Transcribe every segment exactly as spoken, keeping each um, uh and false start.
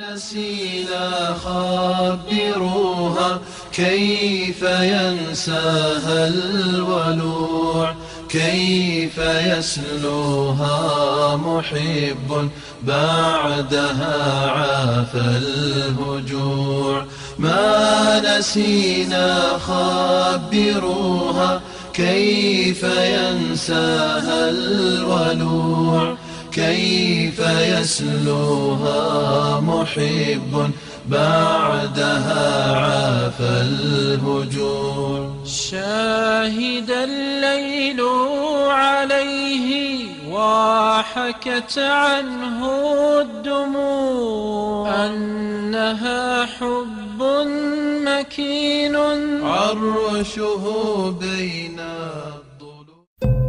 نسينا خبروها كيف ينساها الولوع، كيف يسلوها محب بعدها عاف الهجوع. ما نسينا خبروها كيف ينساها الولوع، كيف يسلوها محب بعدها عاف الهجوع. شاهد الليل عليه وحكت عنه الدموع أنها حب مكين عرشه بين الضلوع.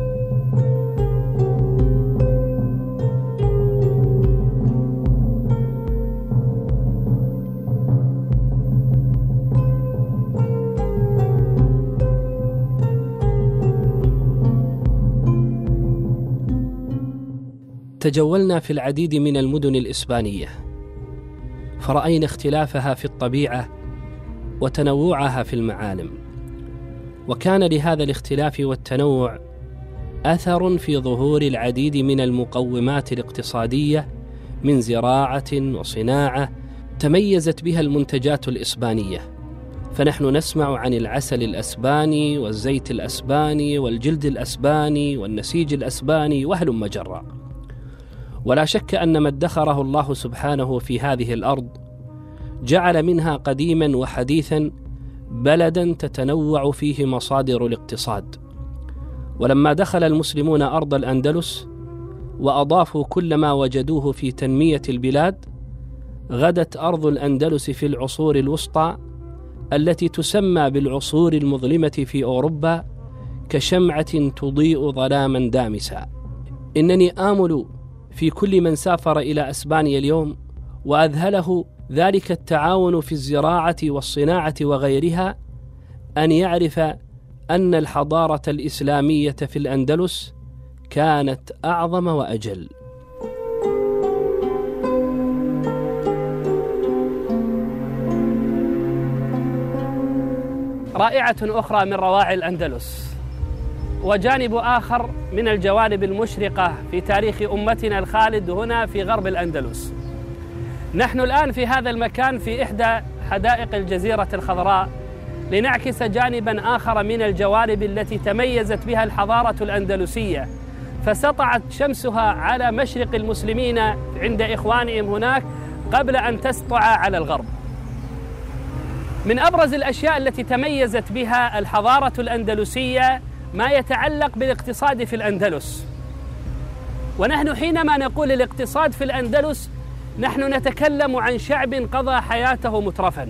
تجولنا في العديد من المدن الإسبانية، فرأينا اختلافها في الطبيعة وتنوعها في المعالم، وكان لهذا الاختلاف والتنوع أثر في ظهور العديد من المقومات الاقتصادية من زراعة وصناعة تميزت بها المنتجات الإسبانية. فنحن نسمع عن العسل الأسباني والزيت الأسباني والجلد الأسباني والنسيج الأسباني وهلم جرا. ولا شك أن ما ادخره الله سبحانه في هذه الأرض جعل منها قديما وحديثا بلدا تتنوع فيه مصادر الاقتصاد. ولما دخل المسلمون أرض الأندلس وأضافوا كل ما وجدوه في تنمية البلاد، غدت أرض الأندلس في العصور الوسطى التي تسمى بالعصور المظلمة في أوروبا كشمعة تضيء ظلاما دامسا. إنني آمل في كل من سافر إلى أسبانيا اليوم وأذهله ذلك التعاون في الزراعة والصناعة وغيرها أن يعرف أن الحضارة الإسلامية في الأندلس كانت أعظم وأجل. رائعة أخرى من روائع الأندلس، وجانب آخر من الجوانب المشرقة في تاريخ أمتنا الخالد هنا في غرب الأندلس. نحن الآن في هذا المكان في إحدى حدائق الجزيرة الخضراء لنعكس جانبا آخر من الجوانب التي تميزت بها الحضارة الأندلسية، فسطعت شمسها على مشرق المسلمين عند إخوانهم هناك قبل أن تسطع على الغرب. من أبرز الأشياء التي تميزت بها الحضارة الأندلسية ما يتعلق بالاقتصاد في الأندلس. ونحن حينما نقول الاقتصاد في الأندلس نحن نتكلم عن شعب قضى حياته مترفا.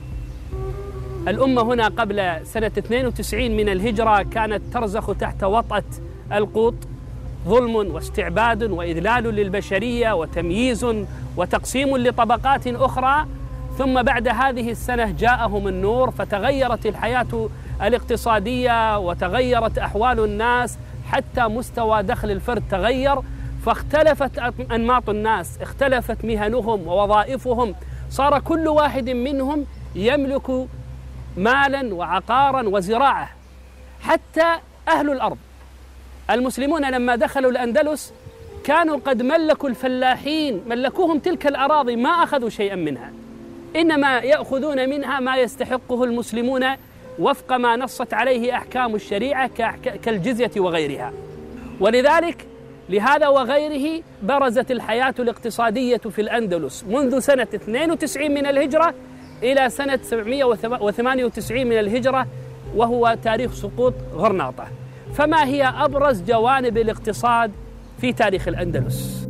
الأمة هنا قبل سنة اثنين وتسعين من الهجرة كانت ترزخ تحت وطأة القوط، ظلم واستعباد وإذلال للبشرية وتمييز وتقسيم لطبقات أخرى. ثم بعد هذه السنة جاءهم النور، فتغيرت الحياة الاقتصادية وتغيرت أحوال الناس، حتى مستوى دخل الفرد تغير، فاختلفت أنماط الناس، اختلفت مهنهم ووظائفهم، صار كل واحد منهم يملك مالا وعقارا وزراعة. حتى أهل الأرض المسلمون لما دخلوا الأندلس كانوا قد ملكوا الفلاحين، ملكوهم تلك الأراضي، ما أخذوا شيئا منها، إنما يأخذون منها ما يستحقه المسلمون وفق ما نصت عليه أحكام الشريعة كالجزية وغيرها. ولذلك لهذا وغيره برزت الحياة الاقتصادية في الأندلس منذ سنة اثنين وتسعين من الهجرة إلى سنة سبعمائة وثمانية وتسعين من الهجرة، وهو تاريخ سقوط غرناطة. فما هي أبرز جوانب الاقتصاد في تاريخ الأندلس؟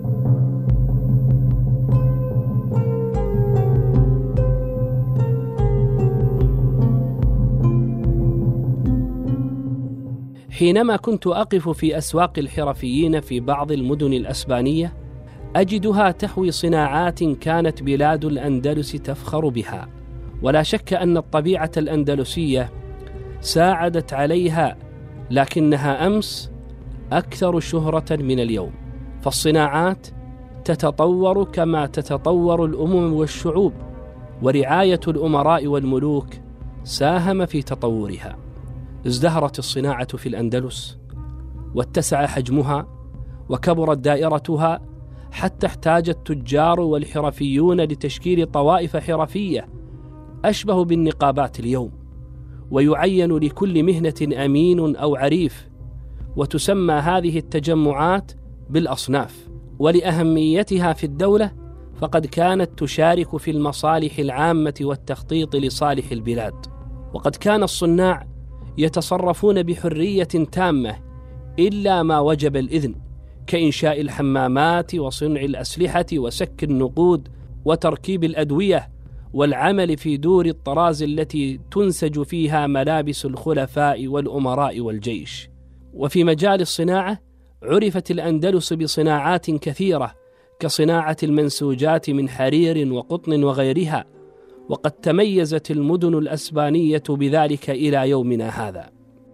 حينما كنت أقف في أسواق الحرفيين في بعض المدن الأسبانية أجدها تحوي صناعات كانت بلاد الأندلس تفخر بها. ولا شك أن الطبيعة الأندلسية ساعدت عليها، لكنها أمس أكثر شهرة من اليوم. فالصناعات تتطور كما تتطور الأمم والشعوب، ورعاية الأمراء والملوك ساهم في تطورها. ازدهرت الصناعة في الأندلس، واتسع حجمها، وكبرت دائرتها، حتى احتاج التجار والحرفيون لتشكيل طوائف حرفية أشبه بالنقابات اليوم، ويعين لكل مهنة أمين أو عريف، وتسمى هذه التجمعات بالأصناف. ولأهميتها في الدولة فقد كانت تشارك في المصالح العامة والتخطيط لصالح البلاد، وقد كان الصناع يتصرفون بحرية تامة إلا ما وجب الإذن، كإنشاء الحمامات وصنع الأسلحة وسك النقود وتركيب الأدوية والعمل في دور الطراز التي تنسج فيها ملابس الخلفاء والأمراء والجيش. وفي مجال الصناعة عرفت الأندلس بصناعات كثيرة كصناعة المنسوجات من حرير وقطن وغيرها، وقد تميزت المدن الأسبانية بذلك إلى يومنا هذا.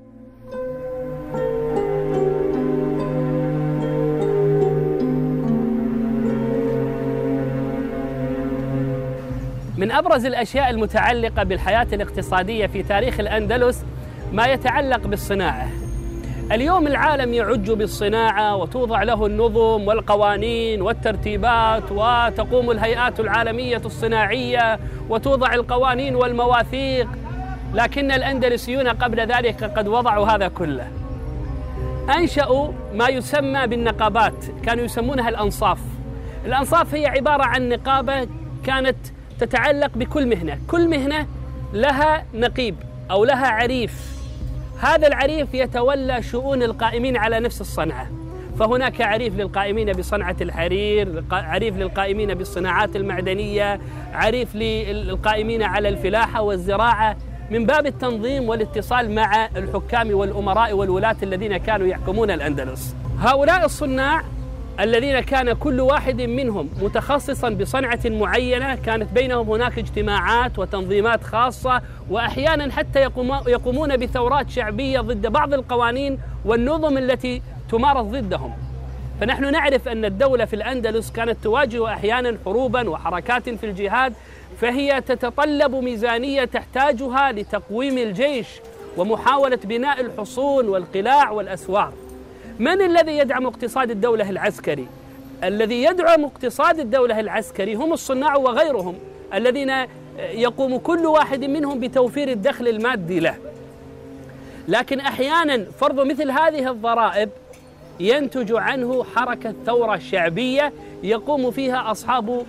من أبرز الأشياء المتعلقة بالحياة الاقتصادية في تاريخ الأندلس ما يتعلق بالصناعة. اليوم العالم يعج بالصناعة وتوضع له النظم والقوانين والترتيبات، وتقوم الهيئات العالمية الصناعية وتوضع القوانين والمواثيق، لكن الأندلسيون قبل ذلك قد وضعوا هذا كله. أنشأوا ما يسمى بالنقابات، كانوا يسمونها الأنصاف. الأنصاف هي عبارة عن نقابة كانت تتعلق بكل مهنة، كل مهنة لها نقيب أو لها عريف، هذا العريف يتولى شؤون القائمين على نفس الصنعة. فهناك عريف للقائمين بصنعة الحرير، عريف للقائمين بالصناعات المعدنية، عريف للقائمين على الفلاحة والزراعة، من باب التنظيم والاتصال مع الحكام والأمراء والولاة الذين كانوا يحكمون الأندلس. هؤلاء الصناع الذين كان كل واحد منهم متخصصا بصنعة معينة، كانت بينهم هناك اجتماعات وتنظيمات خاصة، وأحيانا حتى يقومون بثورات شعبية ضد بعض القوانين والنظم التي تمارس ضدهم. فنحن نعرف أن الدولة في الأندلس كانت تواجه أحيانا حروبا وحركات في الجهاد، فهي تتطلب ميزانية تحتاجها لتقويم الجيش ومحاولة بناء الحصون والقلاع والأسوار. من الذي يدعم اقتصاد الدولة العسكري؟ الذي يدعم اقتصاد الدولة العسكري هم الصناع وغيرهم، الذين يقوم كل واحد منهم بتوفير الدخل المادي له. لكن أحيانا فرض مثل هذه الضرائب ينتج عنه حركة ثورة شعبية يقوم فيها أصحاب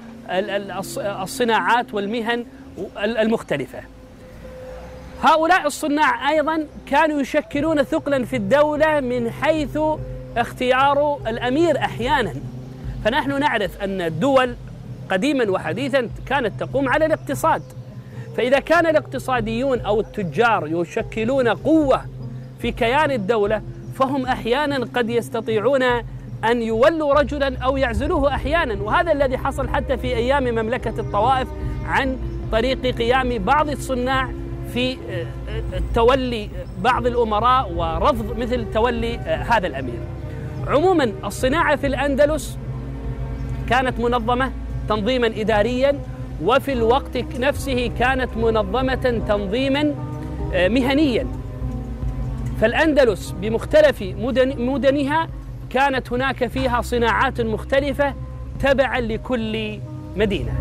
الصناعات والمهن المختلفة. هؤلاء الصناع أيضا كانوا يشكلون ثقلا في الدولة من حيث اختيار الأمير أحيانا. فنحن نعرف أن الدول قديما وحديثا كانت تقوم على الاقتصاد، فإذا كان الاقتصاديون أو التجار يشكلون قوة في كيان الدولة، فهم أحيانا قد يستطيعون أن يولوا رجلا أو يعزلوه أحيانا. وهذا الذي حصل حتى في أيام مملكة الطوائف عن طريق قيام بعض الصناع في تولي بعض الأمراء ورفض مثل تولي هذا الأمير. عموما الصناعة في الأندلس كانت منظمة تنظيما إداريا، وفي الوقت نفسه كانت منظمة تنظيما مهنيا. فالأندلس بمختلف مدن مدنها كانت هناك فيها صناعات مختلفة تبعا لكل مدينة.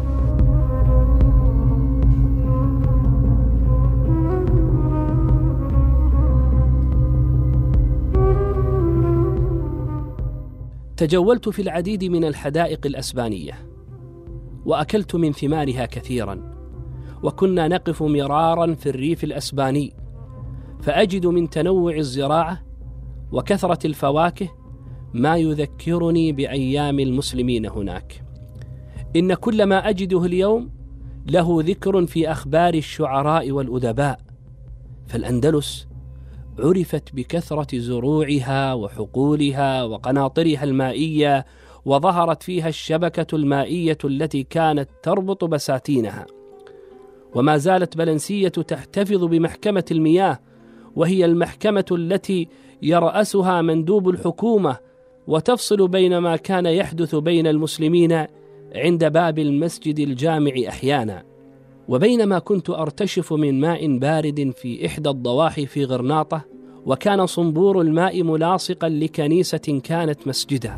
تجولت في العديد من الحدائق الأسبانية وأكلت من ثمارها كثيرا، وكنا نقف مرارا في الريف الأسباني فأجد من تنوع الزراعة وكثرة الفواكه ما يذكرني بأيام المسلمين هناك. إن كل ما أجده اليوم له ذكر في أخبار الشعراء والأدباء. فالأندلس عرفت بكثرة زروعها وحقولها وقناطرها المائية، وظهرت فيها الشبكة المائية التي كانت تربط بساتينها. وما زالت بلنسية تحتفظ بمحكمة المياه، وهي المحكمة التي يرأسها مندوب الحكومة وتفصل بين ما كان يحدث بين المسلمين عند باب المسجد الجامع أحيانا، وبين ما كنت أرتشف من ماء بارد في إحدى الضواحي في غرناطة، وكان صنبور الماء ملاصقا لكنيسة كانت مسجدا.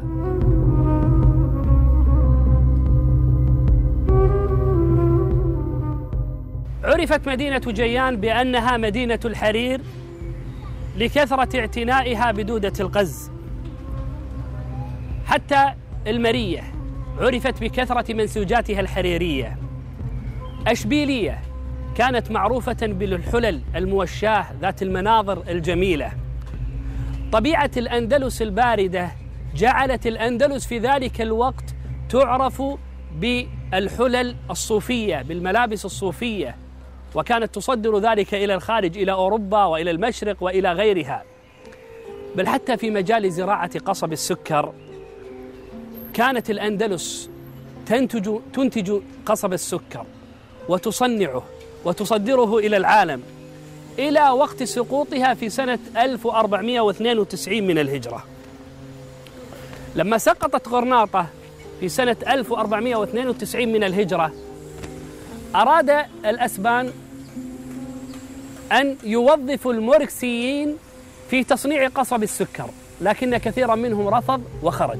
عرفت مدينة جيان بأنها مدينة الحرير لكثرة اعتنائها بدودة القز. حتى المرية عرفت بكثرة منسوجاتها الحريرية. أشبيلية كانت معروفة بالحلل الموشاة ذات المناظر الجميلة. طبيعة الأندلس الباردة جعلت الأندلس في ذلك الوقت تعرف بالحلل الصوفية، بالملابس الصوفية، وكانت تصدر ذلك إلى الخارج، إلى أوروبا وإلى المشرق وإلى غيرها. بل حتى في مجال زراعة قصب السكر كانت الأندلس تنتج تنتج قصب السكر وتصنعه وتصدره إلى العالم إلى وقت سقوطها في سنة ألف وأربعمائة واثنين وتسعين من الهجرة. لما سقطت غرناطة في سنة ألف وأربعمائة واثنين وتسعين من الهجرة، أراد الأسبان أن يوظفوا الموركسيين في تصنيع قصب السكر، لكن كثيرا منهم رفض وخرج.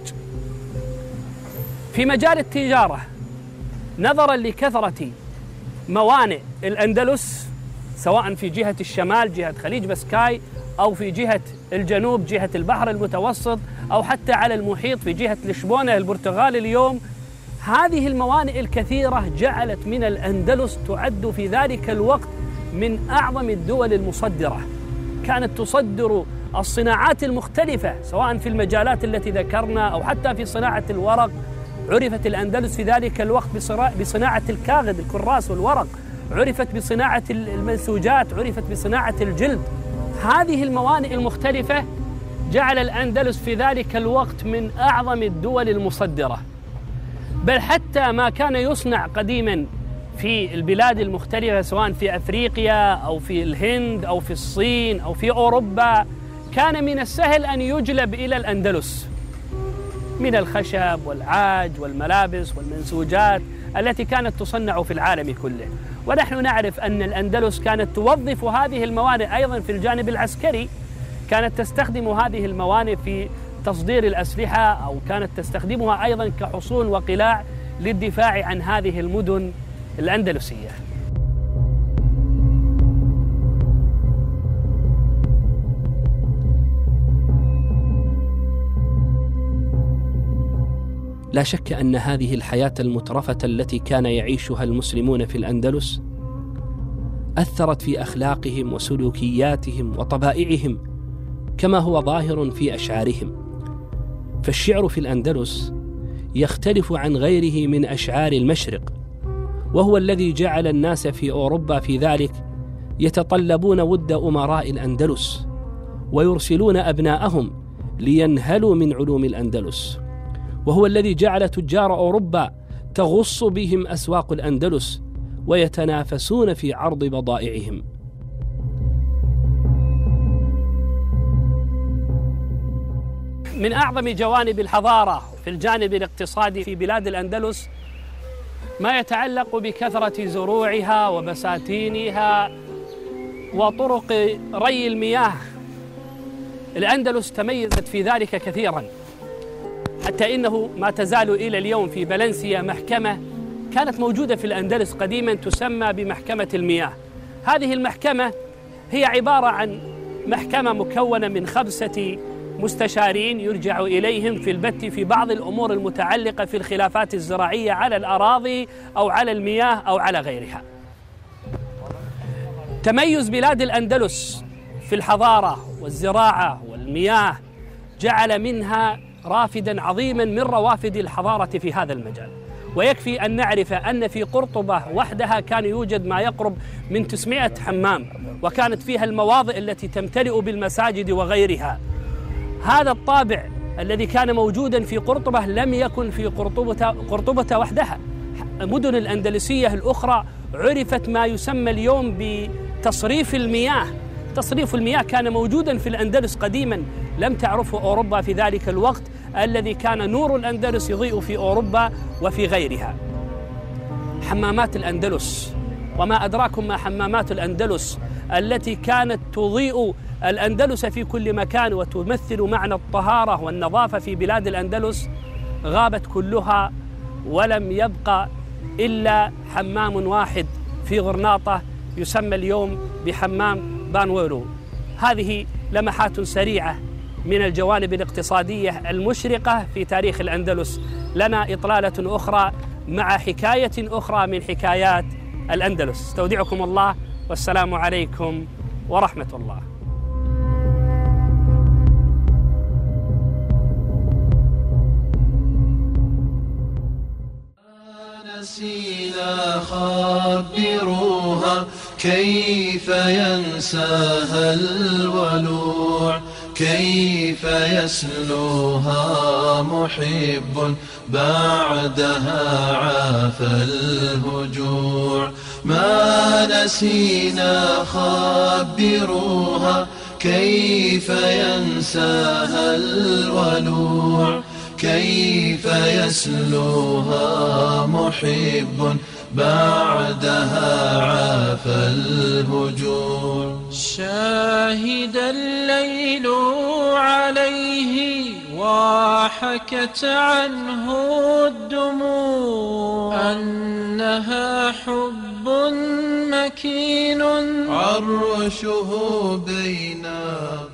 في مجال التجارة، نظرا لكثرة موانئ الأندلس سواء في جهة الشمال جهة خليج بسكاي، أو في جهة الجنوب جهة البحر المتوسط، أو حتى على المحيط في جهة لشبونة البرتغال اليوم، هذه الموانئ الكثيرة جعلت من الأندلس تعد في ذلك الوقت من أعظم الدول المصدرة. كانت تصدر الصناعات المختلفة سواء في المجالات التي ذكرنا أو حتى في صناعة الورق. عرفت الأندلس في ذلك الوقت بصناعة الكاغد، الكراس والورق، عرفت بصناعة المنسوجات، عرفت بصناعة الجلد. هذه الموانئ المختلفة جعل الأندلس في ذلك الوقت من أعظم الدول المصدرة. بل حتى ما كان يصنع قديما في البلاد المختلفة سواء في أفريقيا أو في الهند أو في الصين أو في أوروبا، كان من السهل أن يجلب إلى الأندلس من الخشب والعاج والملابس والمنسوجات التي كانت تصنع في العالم كله. ونحن نعرف أن الأندلس كانت توظف هذه الموانئ أيضا في الجانب العسكري، كانت تستخدم هذه الموانئ في تصدير الأسلحة، أو كانت تستخدمها أيضا كحصون وقلاع للدفاع عن هذه المدن الأندلسية. لا شك أن هذه الحياة المترفة التي كان يعيشها المسلمون في الأندلس أثرت في أخلاقهم وسلوكياتهم وطبائعهم كما هو ظاهر في أشعارهم. فالشعر في الأندلس يختلف عن غيره من أشعار المشرق، وهو الذي جعل الناس في أوروبا في ذلك يتطلبون ود أمراء الأندلس ويرسلون أبناءهم لينهلوا من علوم الأندلس، وهو الذي جعل تجار أوروبا تغص بهم أسواق الأندلس ويتنافسون في عرض بضائعهم. من أعظم جوانب الحضارة في الجانب الاقتصادي في بلاد الأندلس ما يتعلق بكثرة زروعها وبساتينها وطرق ري المياه. الأندلس تميزت في ذلك كثيرا، حتى إنه ما تزال إلى اليوم في فالنسيا محكمة كانت موجودة في الأندلس قديما تسمى بمحكمة المياه. هذه المحكمة هي عبارة عن محكمة مكونة من خمسة مستشارين يرجع إليهم في البت في بعض الأمور المتعلقة في الخلافات الزراعية على الأراضي أو على المياه أو على غيرها. تميز بلاد الأندلس في الحضارة والزراعة والمياه جعل منها رافدا عظيما من روافد الحضارة في هذا المجال. ويكفي أن نعرف أن في قرطبة وحدها كان يوجد ما يقرب من تسعمائة حمام، وكانت فيها المواضع التي تمتلئ بالمساجد وغيرها. هذا الطابع الذي كان موجودا في قرطبة لم يكن في قرطبة, قرطبة وحدها. مدن الأندلسية الأخرى عرفت ما يسمى اليوم بتصريف المياه. تصريف المياه كان موجودا في الأندلس قديما، لم تعرفه أوروبا في ذلك الوقت. الذي كان نور الأندلس يضيء في أوروبا وفي غيرها. حمامات الأندلس، وما أدراكم ما حمامات الأندلس التي كانت تضيء الأندلس في كل مكان وتمثل معنى الطهارة والنظافة في بلاد الأندلس، غابت كلها ولم يبقى إلا حمام واحد في غرناطة يسمى اليوم بحمام بانويلو. هذه لمحات سريعة من الجوانب الاقتصادية المشرقة في تاريخ الأندلس. لنا إطلالة أخرى مع حكاية أخرى من حكايات الأندلس. استودعكم الله والسلام عليكم ورحمة الله. نسينا خبروها كيف ينساها الولوع، كيف يسلوها محب بعدها عاف الهجوع. ما نسينا خبروها كيف ينساها الولوع، كيف يسلوها محب بعدها عاف الهجوع. شاهد الليل عليه وحكت عنه الدموع أنها حب مكين عرشه بين